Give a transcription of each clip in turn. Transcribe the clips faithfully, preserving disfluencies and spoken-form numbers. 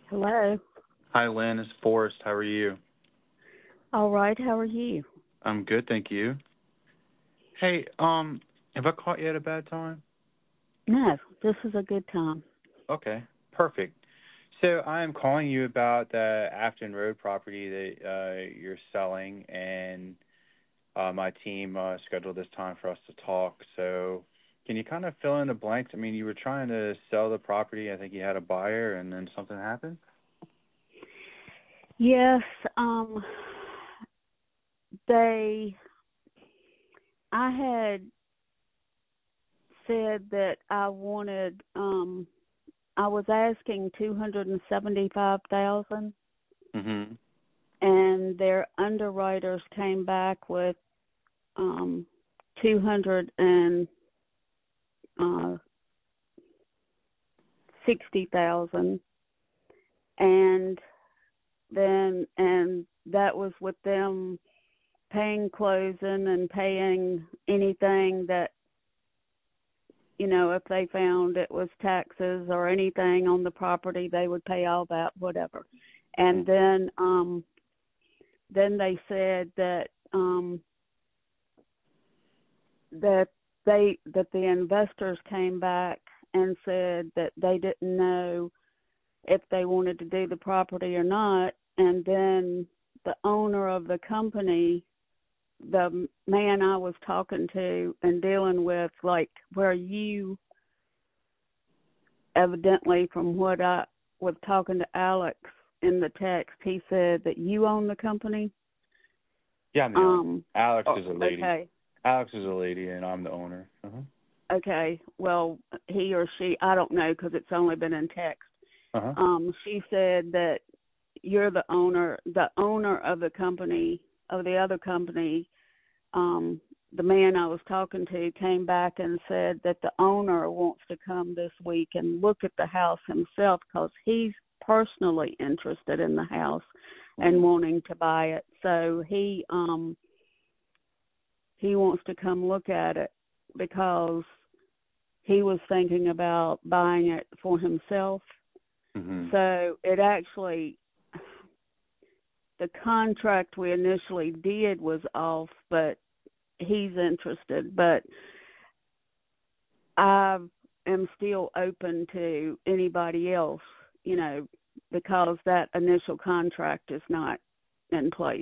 Hello. Hi, Lynn. It's Forrest. How are you? All right. How are you? I'm good, thank you. Hey, um, have I caught you at a bad time? No, this is a good time. Okay, perfect. So I am calling you about the Afton Road property that uh, you're selling, and uh, my team uh, scheduled this time for us to talk. So can you kind of fill in the blanks? I mean, you were trying to sell the property. I think you had a buyer, and then something happened? Yes, um, they, I had said that I wanted, um, I was asking two hundred seventy-five thousand, Mm-hmm. and their underwriters came back with um, two hundred sixty thousand, and then and that was with them paying closing and paying anything that, you know, if they found it was taxes or anything on the property, they would pay all that, whatever. And then um then they said that um that they that the investors came back and said that they didn't know if they wanted to do the property or not, and then the owner of the company, the man I was talking to and dealing with, like where you evidently, from what I was talking to Alex in the text, he said that you own the company. Yeah, I'm the owner. Um, Alex oh, is a lady. okay, Alex is a lady, and I'm the owner. Uh-huh. okay. Well, he or she, I don't know because it's only been in text. Uh-huh. Um, she said that you're the owner, the owner of the company, of the other company. Um, the man I was talking to came back and said that the owner wants to come this week and look at the house himself because he's personally interested in the house and wanting to buy it. So he um he wants to come look at it because he was thinking about buying it for himself. Mm-hmm. So it actually, the contract we initially did was off, but he's interested. But I am still open to anybody else, you know, because that initial contract is not in place.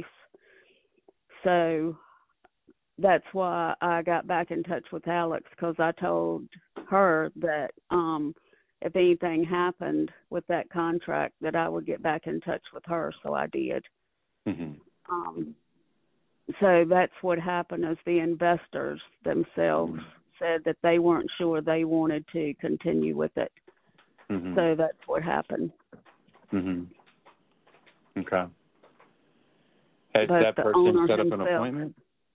So that's why I got back in touch with Alex, because I told her that um, if anything happened with that contract, that I would get back in touch with her. So I did. Mm-hmm. Um, so that's what happened. Is the investors themselves Mm-hmm. said that they weren't sure they wanted to continue with it. Mm-hmm. So that's what happened. Mm-hmm. Okay. Has But that the person owner set up an himself, appointment?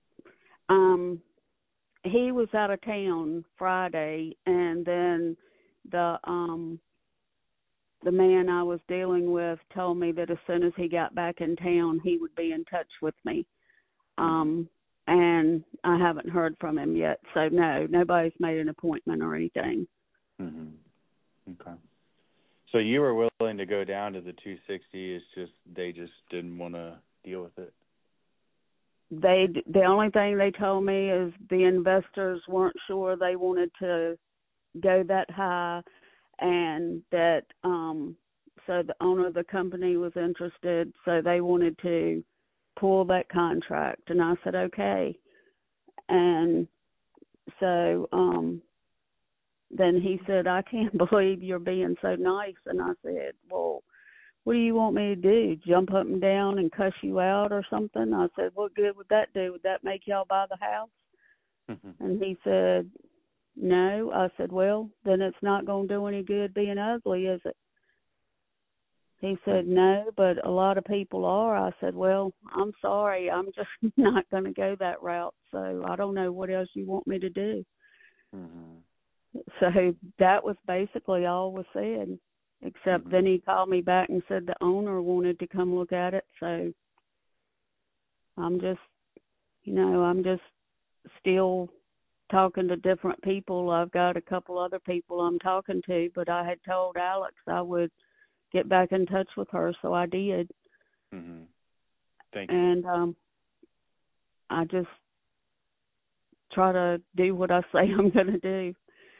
um, he was out of town Friday, and then the um the man I was dealing with told me that as soon as he got back in town, he would be in touch with me. Um, and I haven't heard from him yet. So no, nobody's made an appointment or anything. Mm-hmm. Okay. So you were willing to go down to the two sixty. It's just they just didn't want to deal with it. They the only thing they told me is the investors weren't sure they wanted to go that high, and that um so the owner of the company was interested, so they wanted to pull that contract. And I said okay. And so um then he said, I can't believe you're being so nice. And I said, well, what do you want me to do? Jump up and down and cuss you out or something? I said, what good would that do? Would that make y'all buy the house? Mm-hmm. And he said, no. I said, well, then it's not going to do any good being ugly, is it? He said, no, but a lot of people are. I said, well, I'm sorry. I'm just not going to go that route. So I don't know what else you want me to do. Mm-hmm. So that was basically all was said, except Mm-hmm. then he called me back and said the owner wanted to come look at it. So I'm just, you know, I'm just still talking to different people. I've got a couple other people I'm talking to, but I had told Alex I would get back in touch with her, so I did. Mhm. Thank you. And um, I just try to do what I say I'm going to do.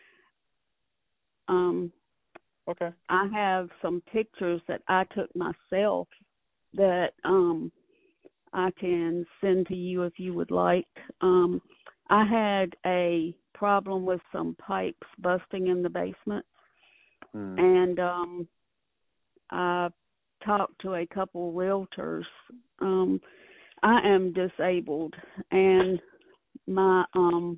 Um, Okay. I have some pictures that I took myself that um, I can send to you if you would like. Um, I had a problem with some pipes busting in the basement, Mm. and um, I talked to a couple realtors. Um, I am disabled, and my um,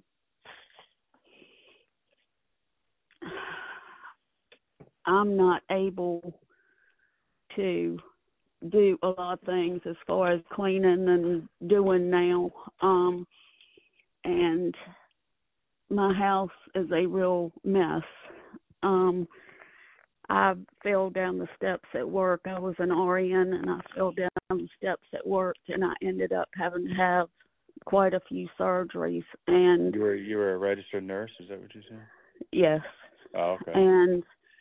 I'm not able to do a lot of things as far as cleaning and doing now. Um, and my house is a real mess. Um, I fell down the steps at work. I was an R N, and I fell down the steps at work, and I ended up having to have quite a few surgeries. And You were you were a registered nurse, is that what you said? yes, Oh, okay. and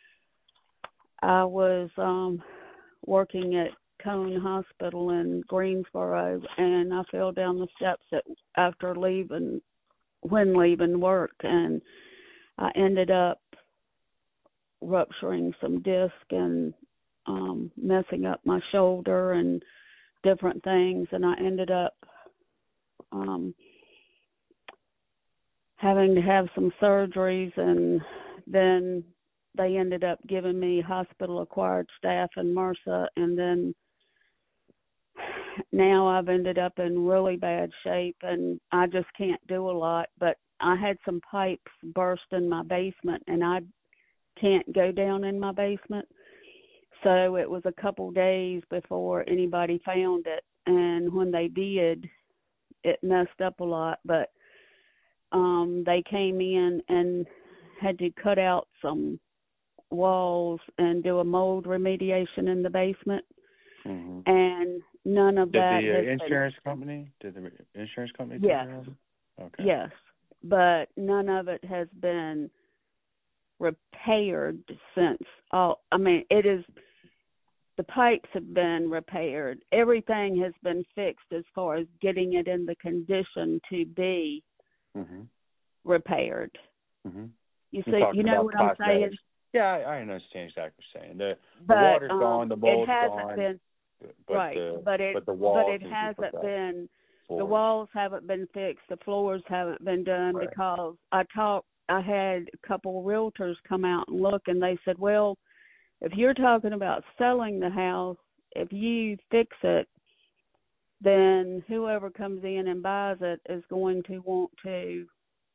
I was um, working at Cone Hospital in Greensboro, and I fell down the steps at, after leaving, when leaving work, and I ended up rupturing some disc and um, messing up my shoulder and different things, and I ended up um, having to have some surgeries, and then they ended up giving me hospital-acquired staph and MRSA, and then now I've ended up in really bad shape, and I just can't do a lot. But I had some pipes burst in my basement, and I can't go down in my basement. So it was a couple days before anybody found it, and when they did, it messed up a lot. But um, they came in and had to cut out some walls and do a mold remediation in the basement. Mm-hmm. And none of Did that the uh, has insurance been, company? Did the insurance company yes, take care of it? Okay. yes, but none of it has been repaired since. All I mean, it is. The pipes have been repaired. Everything has been fixed as far as getting it in the condition to be Mm-hmm. repaired. Mm-hmm. You You're see, talking you know about what I'm saying? cosmetics. Yeah, I, I understand exactly what you're saying. The the But water's gone, um, the it mold's hasn't gone, been but right. the But it but the but walls it need to be put hasn't back. been. The Floors. walls haven't been fixed. The floors haven't been done Right. because I talked. I had a couple of realtors come out and look, and they said, "Well, if you're talking about selling the house, if you fix it, then whoever comes in and buys it is going to want to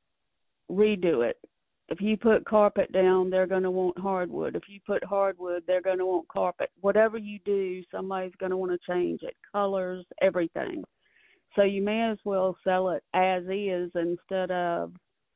redo it. If you put carpet down, they're going to want hardwood. If you put hardwood, they're going to want carpet. Whatever you do, somebody's going to want to change it, colors, everything. So you may as well sell it as is instead of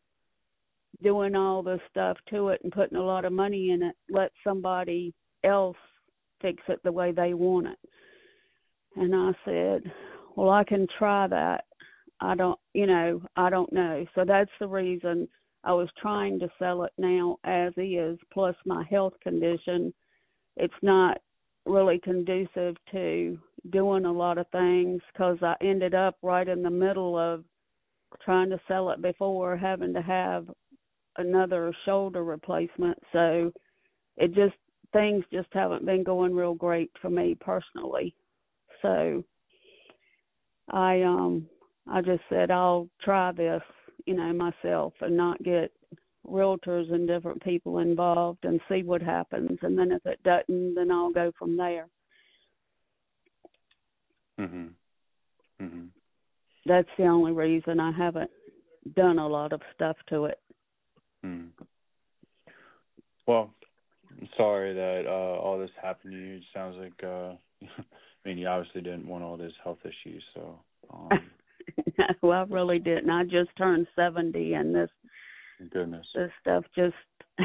doing all this stuff to it and putting a lot of money in it. Let somebody else fix it the way they want it." And I said, "Well, I can try that. I don't, you know, I don't know." So that's the reason I was trying to sell it now as is, plus my health condition. It's not really conducive to doing a lot of things because I ended up right in the middle of trying to sell it before having to have another shoulder replacement. So it just, things just haven't been going real great for me personally. So I um I just said I'll try this, you know, myself and not get realtors and different people involved and see what happens. And then if it doesn't, then I'll go from there. Mhm. Mhm. That's the only reason I haven't done a lot of stuff to it. Mhm. Well, I'm sorry that uh, all this happened to you. It sounds like uh, I mean, you obviously didn't want all these health issues, so. Um, No, I really didn't. I just turned seventy, and this goodness. this stuff just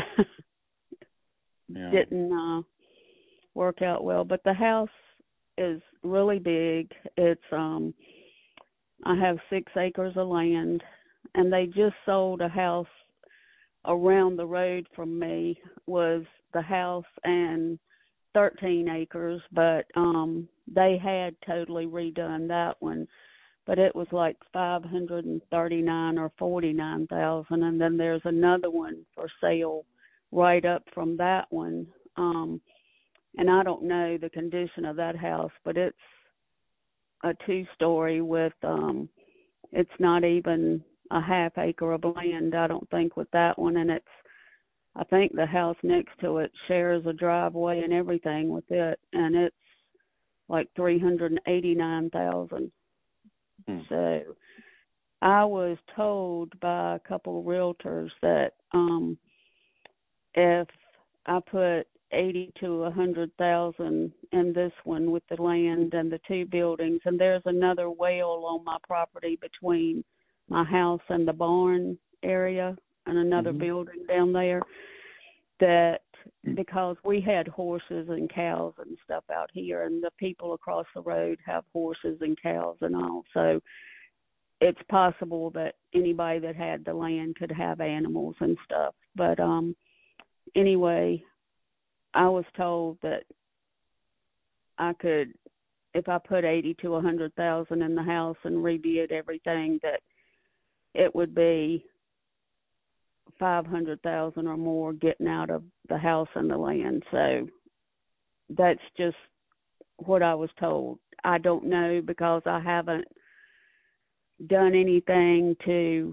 Yeah. didn't uh, work out well. But the house is really big. It's um, I have six acres of land, and they just sold a house around the road from me. Was the house and thirteen acres, but um they had totally redone that one, but it was like five hundred thirty-nine or forty-nine thousand, and then there's another one for sale right up from that one. Um and I don't know the condition of that house, but it's a two-story with um it's not even a half acre of land, I don't think, with that one, and it's I think the house next to it shares a driveway and everything with it, and it's like three hundred eighty-nine thousand. Hmm. So I was told by a couple of realtors that um if I put eighty to a hundred thousand in this one with the land and the two buildings, and there's another well on my property between my house and the barn area and another mm-hmm. building down there, that because we had horses and cows and stuff out here, and the people across the road have horses and cows and all, so it's possible that anybody that had the land could have animals and stuff. But um anyway, I was told that I could, if I put eighty to a hundred thousand in the house and redid everything, that it would be five hundred thousand or more getting out of the house and the land. So that's just what I was told. I don't know, because I haven't done anything to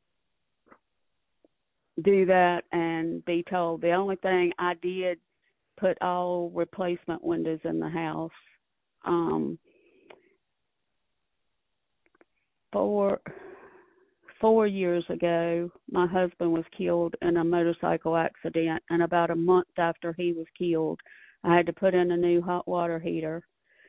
do that and be told. The only thing I did, put all replacement windows in the house. Um, four four years ago, my husband was killed in a motorcycle accident, and about a month after he was killed, I had to put in a new hot water heater.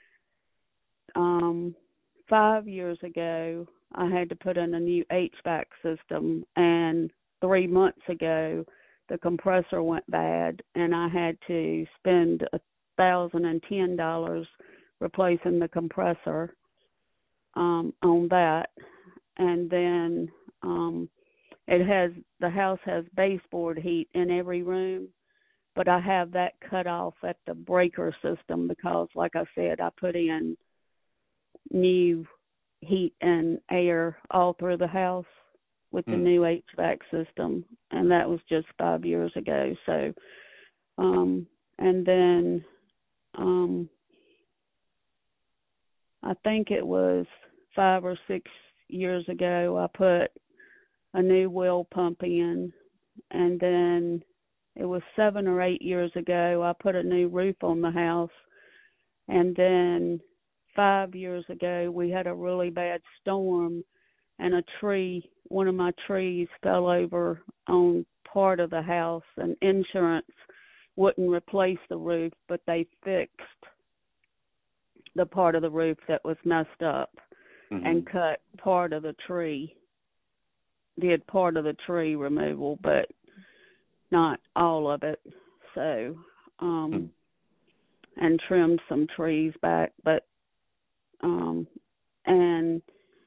Um, five years ago, I had to put in a new H V A C system, and three months ago, the compressor went bad, and I had to spend a thousand and ten dollars replacing the compressor um, on that. And then um, it has the house has baseboard heat in every room, but I have that cut off at the breaker system because, like I said, I put in new heat and air all through the house with the mm. new H V A C system, and that was just five years ago. So, um, and then um, I think it was five or six years ago, I put a new well pump in, and then it was seven or eight years ago, I put a new roof on the house, and then five years ago, we had a really bad storm, and a tree, one of my trees fell over on part of the house, and insurance wouldn't replace the roof, but they fixed the part of the roof that was messed up mm-hmm. and cut part of the tree, did part of the tree removal, but not all of it. So, um, mm. and trimmed some trees back, but, um, and,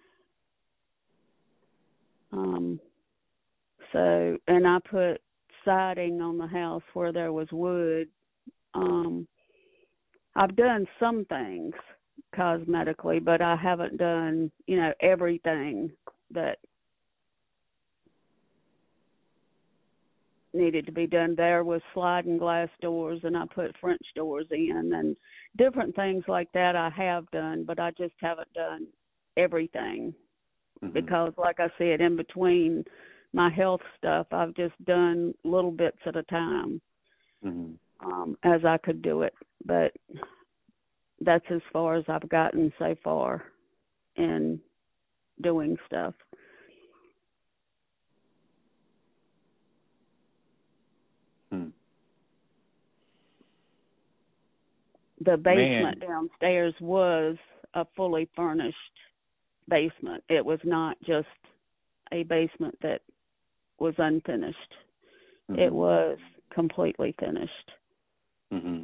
Um, so, and I put siding on the house where there was wood. Um, I've done some things cosmetically, but I haven't done, you know, everything that needed to be done. There was sliding glass doors, and I put French doors in, and different things like that I have done, but I just haven't done everything. Mm-hmm. Because, like I said, in between my health stuff, I've just done little bits at a time mm-hmm. um, as I could do it. But that's as far as I've gotten so far in doing stuff. Hmm. The basement Man. downstairs was a fully furnished basement. It was not just a basement that was unfinished. Mm-hmm. It was completely finished. Mm-hmm.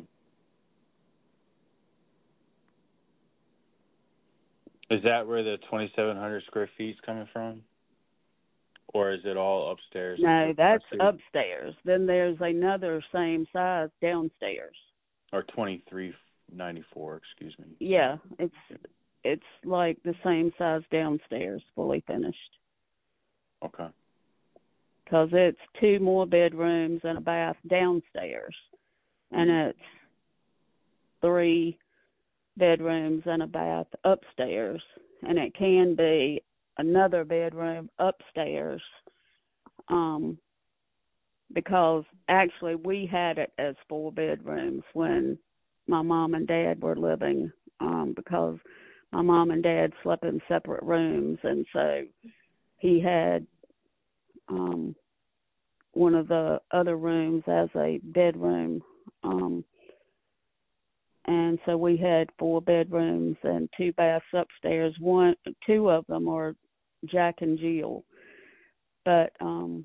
Is that where the twenty-seven hundred square feet is coming from? Or is it all upstairs? No, that's upstairs. Then there's another same size downstairs. Or twenty-three ninety-four, excuse me. Yeah, it's it's like the same size downstairs, fully finished. Okay. Because it's two more bedrooms and a bath downstairs, and it's three bedrooms and a bath upstairs, and it can be another bedroom upstairs, um, because actually we had it as four bedrooms when my mom and dad were living, um, because my mom and dad slept in separate rooms, and so he had um, one of the other rooms as a bedroom, um, and so we had four bedrooms and two baths upstairs. One, two of them are Jack and Jill, but um,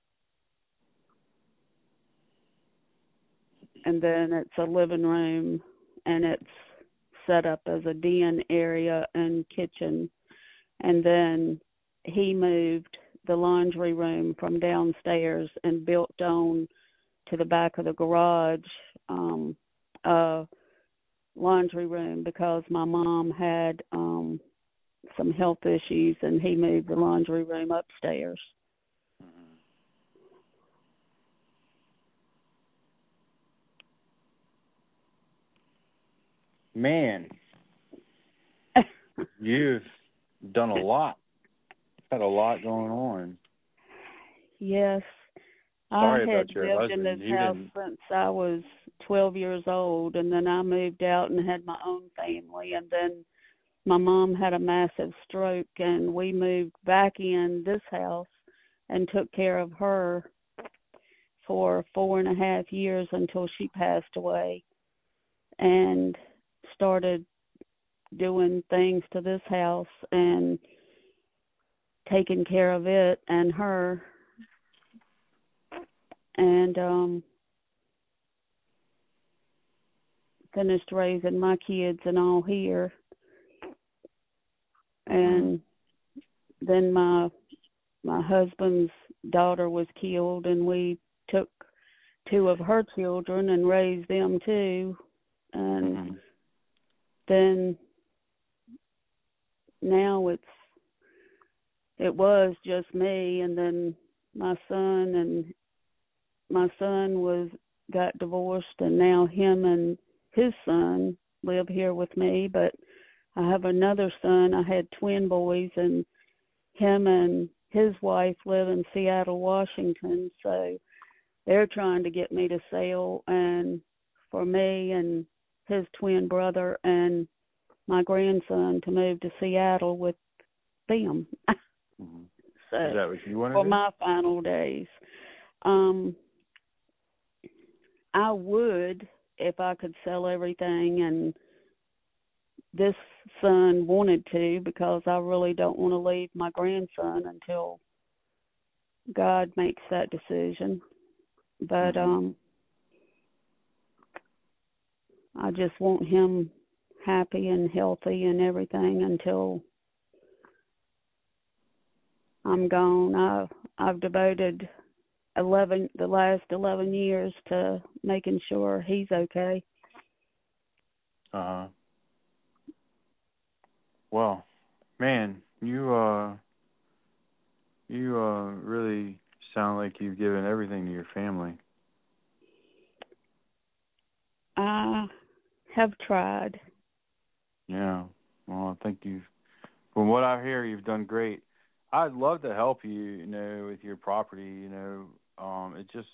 and then it's a living room, and it's set up as a den area and kitchen. And then he moved the laundry room from downstairs and built on to the back of the garage um, a laundry room because my mom had um, some health issues, and he moved the laundry room upstairs. Man, you've done a lot. Had a lot going on. Yes. Sorry I had about your lived in husband. this You house didn't. since I was twelve years old, and then I moved out and had my own family, and then my mom had a massive stroke, and we moved back in this house and took care of her for four and a half years until she passed away, and started doing things to this house and taking care of it and her, and um finished raising my kids and all here. And then my my husband's daughter was killed, and we took two of her children and raised them too. And mm-hmm. then now it's it was just me, and then my son and my son was got divorced, and now him and his son live here with me. But I have another son. I had twin boys, and him and his wife live in Seattle, Washington. So they're trying to get me to sell, and for me and his twin brother and my grandson to move to Seattle with them. Mm-hmm. So is that what you want to for do? my final days, um, I would if I could sell everything, and this son wanted to, because I really don't want to leave my grandson until God makes that decision. But mm-hmm. um, I just want him happy and healthy and everything until I'm gone. I've I've devoted eleven the last eleven years to making sure he's okay. Uh huh. Well, man, you uh, you uh, really sound like you've given everything to your family. I have tried. Yeah. Well, I think you've, from what I hear, you've done great. I'd love to help you, you know, with your property. You know, um, it just,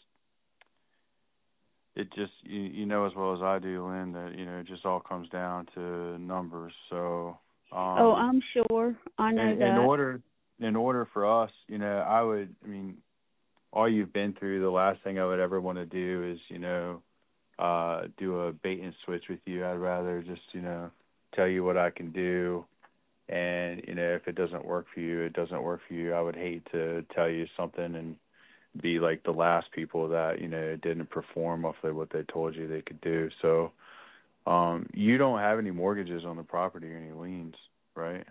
it just, you, you know as well as I do, Lynn, that you know, it just all comes down to numbers. So. Um, oh, I'm sure. I know in, that. In order, in order for us, you know, I would, I mean, all you've been through, the last thing I would ever want to do is, you know, uh, do a bait and switch with you. I'd rather just, you know, tell you what I can do. And, you know, if it doesn't work for you, it doesn't work for you. I would hate to tell you something and be like the last people that, you know, didn't perform off of what they told you they could do. So um, you don't have any mortgages on the property or any liens, right?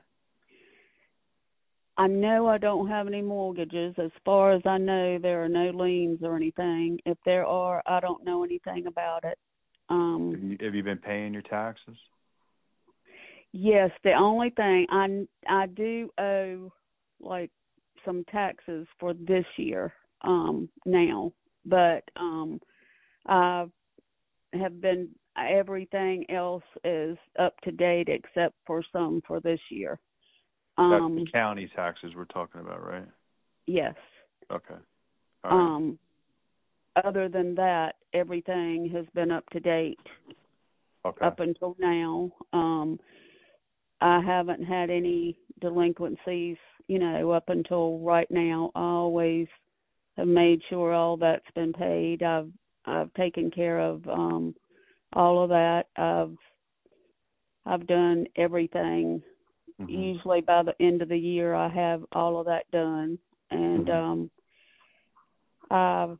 I know I don't have any mortgages. As far as I know, there are no liens or anything. If there are, I don't know anything about it. Um, Have you, have you been paying your taxes? yes, the only thing I I do owe like some taxes for this year um now, but um I have been everything else is up to date except for some for this year. That's Um the county taxes we're talking about, right? yes. Okay. All right. Um other than that, everything has been up to date Okay. up until now. Um I haven't had any delinquencies, you know, up until right now. I always have made sure all that's been paid. I've I've taken care of um all of that. I've I've done everything. Mhm. Usually by the end of the year I have all of that done. And Mhm. um I've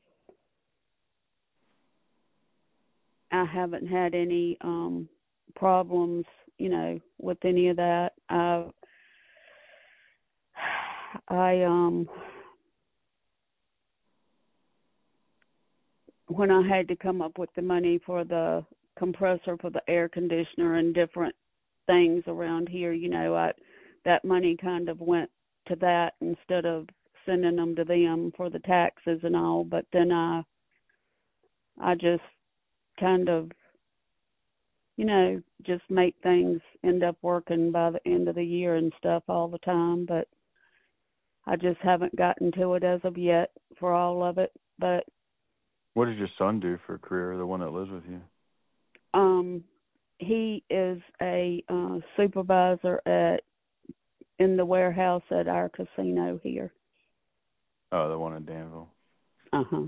I haven't had any um problems, you know, with any of that. I I um when I had to come up with the money for the compressor for the air conditioner and different things around here, you know, I that money kind of went to that instead of sending them to them for the taxes and all. But then I I just kind of, you know, just make things end up working by the end of the year and stuff all the time. But I just haven't gotten to it as of yet for all of it. But What does your son do for a career, the one that lives with you? um he is a uh, supervisor at in the warehouse at our casino here. Oh, the one in Danville. Uh huh.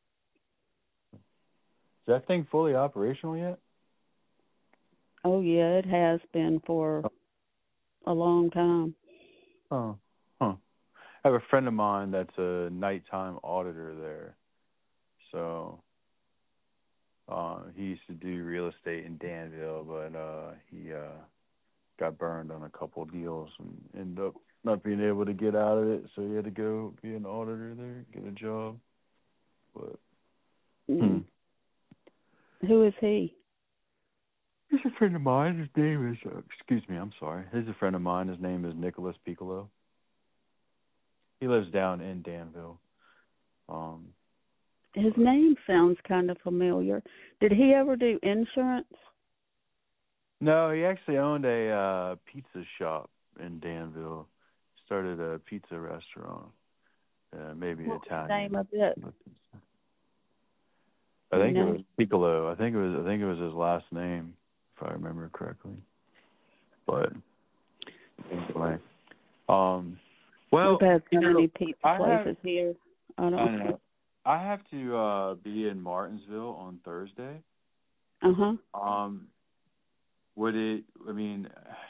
Is that thing fully operational yet? Oh yeah, it has been for a long time. Oh. Huh. I have a friend of mine that's a nighttime auditor there. So uh he used to do real estate in Danville, but uh he uh got burned on a couple deals and ended up not being able to get out of it, so he had to go be an auditor there, get a job. But hmm. Mm. Who is he? He's a friend of mine. His name is uh, excuse me, I'm sorry. He's a friend of mine. His name is Nicholas Piccolo. He lives down in Danville. Um His but name sounds kind of familiar. Did he ever do insurance? no, he actually owned a uh pizza shop in Danville. Started a pizza restaurant. Uh, maybe What was the name Italian. of it? I Do you think it know? was Piccolo. I think it was I think it was his last name, if I remember correctly. But anyway. Um We've well, had you so know, many pizza I have places here. I I don't. know. I have to uh be in Martinsville on Thursday. Uh huh. Um would it I mean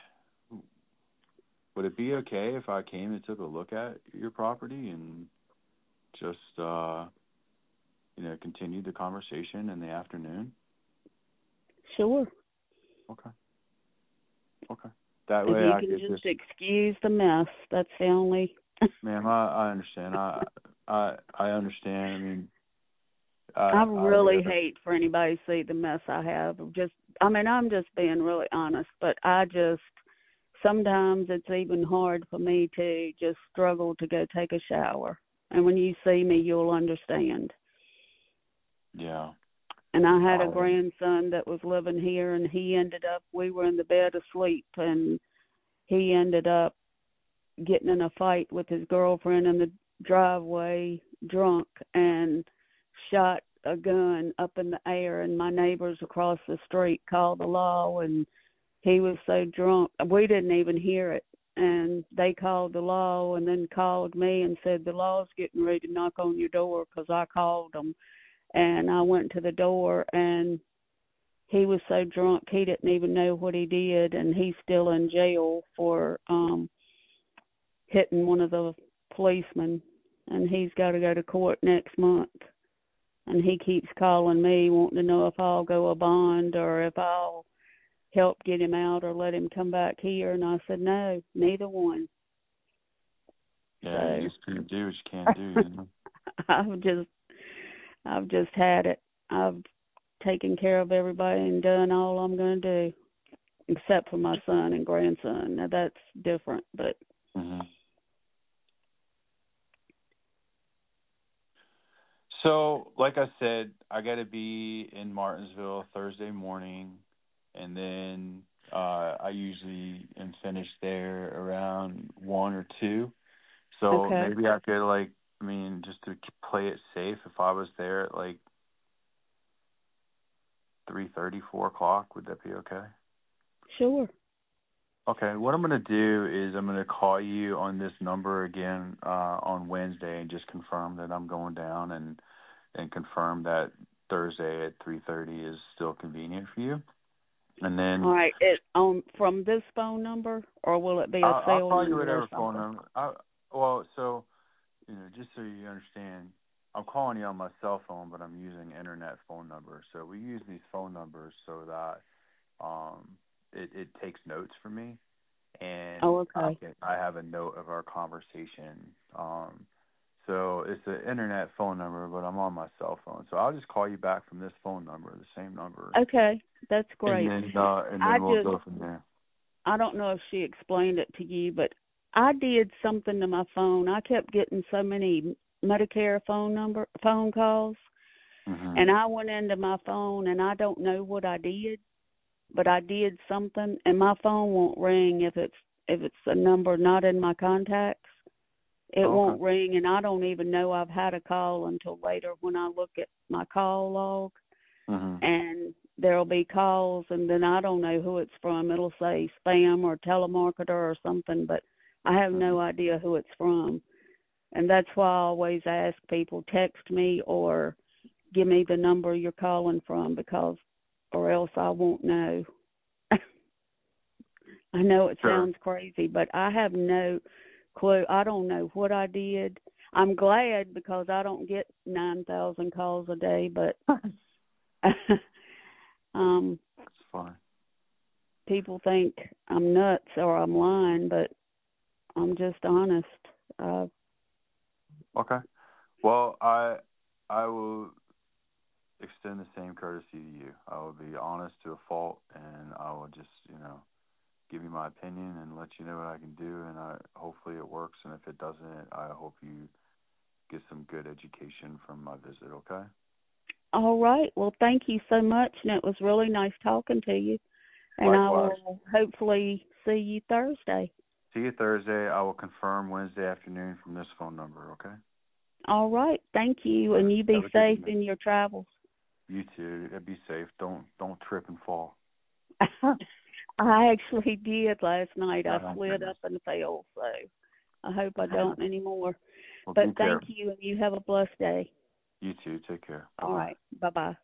would it be okay if I came and took a look at your property and just uh you know, continue the conversation in the afternoon? Sure. Okay. Okay. That If way you I can could just just, excuse the mess, that's the only. ma'am, I, I understand. I I I understand. I mean, I I I really uh, hate for anybody to see the mess I have. Just, I mean, I'm just being really honest, but I just sometimes it's even hard for me to just struggle to go take a shower. And when you see me, you'll understand. yeah. And I had a I grandson that was living here, and he ended up, we were in the bed asleep, and he ended up getting in a fight with his girlfriend in the driveway, drunk, and shot a gun up in the air. And my neighbors across the street called the law, and he was so drunk we didn't even hear it. And they called the law, and then called me and said the law's getting ready to knock on your door because I called them. And I went to the door, and he was so drunk he didn't even know what he did, and he's still in jail for um hitting one of the policemen, and he's got to go to court next month. And he keeps calling me wanting to know if I'll go a bond or if I'll help get him out or let him come back here. And I said, no, neither one. yeah. So You just can't do what you can't do. You know? I've just, I've just had it. I've taken care of everybody and done all I'm going to do, except for my son and grandson. Now, that's different, but... Mm-hmm. So, like I said, I got to be in Martinsville Thursday morning, and then uh, I usually am finished there around one or two. So okay. maybe I could, like, I mean, just to play it safe, if I was there at like three thirty, four o'clock, would that be okay? Sure. Okay, what I'm going to do is I'm going to call you on this number again uh, on Wednesday and just confirm that I'm going down and and confirm that Thursday at three thirty is still convenient for you. And then All right. It um from this phone number, or will it be a I'll, I'll cell call you number or whatever phone something? number. I, well, so, you know, just so you understand, I'm calling you on my cell phone, but I'm using internet phone number. So we use these phone numbers so that um, it, it takes notes for me, and Oh, I okay. can, I have a note of our conversation. Um, so it's an internet phone number, but I'm on my cell phone. So I'll just call you back from this phone number, the same number, Okay, that's and great. then uh, and I then we'll just, go from there. I don't know if she explained it to you, but I did something to my phone. I kept getting so many Medicare phone number phone calls, Mm-hmm. and I went into my phone, and I don't know what I did, but I did something, and my phone won't ring if it's if it's a number not in my contacts. It Okay. won't ring, and I don't even know I've had a call until later when I look at my call log, Mm-hmm. and there'll be calls, and then I don't know who it's from. It'll say spam or telemarketer or something, but I have no idea who it's from. And that's why I always ask people, text me or give me the number you're calling from, because, or else I won't know. I know it Sure. sounds crazy, but I have no clue. I don't know what I did. I'm glad, because I don't get nine thousand calls a day, but um, That's fine. people think I'm nuts or I'm lying, but I'm just honest. Uh, Okay. Well, I I will extend the same courtesy to you. I will be honest to a fault, and I will just, you know, give you my opinion and let you know what I can do, and I hopefully it works. And if it doesn't, I hope you get some good education from my visit. Okay. all right. Well, thank you so much, and it was really nice talking to you. And Likewise. I will hopefully see you Thursday. See you Thursday. I will confirm Wednesday afternoon from this phone number. Okay. All right. Thank you, All right. and you be Have a good safe evening. in your travels. You too. Be safe. Don't don't trip and fall. I actually did last night. I Oh, slid goodness. up and fell, so I hope I don't anymore. Well, But be thank careful. you, and you have a blessed day. You too. Take care. Bye All bye. right. Bye-bye.